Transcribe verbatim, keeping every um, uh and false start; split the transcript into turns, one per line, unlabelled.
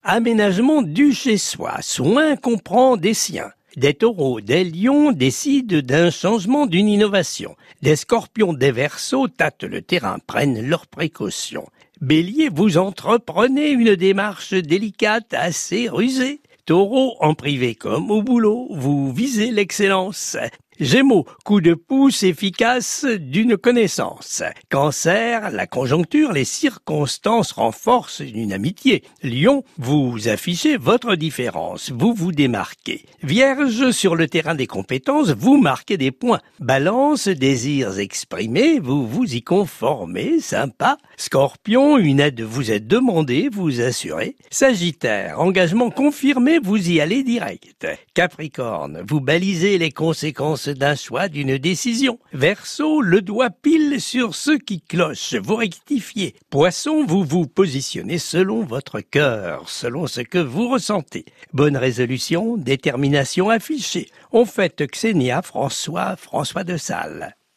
Aménagement du chez-soi, soin qu'on prend des siens. Des taureaux, des lions décident d'un changement, d'une innovation. Des scorpions, des verseaux tâtent le terrain, prennent leurs précautions. Bélier, vous entreprenez une démarche délicate, assez rusée. Taureau, en privé comme au boulot, vous visez l'excellence. Gémeaux, coup de pouce efficace d'une connaissance. Cancer, la conjoncture, les circonstances renforcent une amitié. Lion, vous affichez votre différence, vous vous démarquez. Vierge, sur le terrain des compétences, vous marquez des points. Balance, désirs exprimés, vous vous y conformez, sympa. Scorpion, une aide vous est demandée, vous assurez. Sagittaire, engagement confirmé, vous y allez direct. Capricorne, vous balisez les conséquences d'un choix, d'une décision. Verseau, le doigt pile sur ce qui cloche, vous rectifiez. Poisson, vous vous positionnez selon votre cœur, selon ce que vous ressentez. Bonne résolution, détermination affichée. On fête Xénia, François, François de Sales.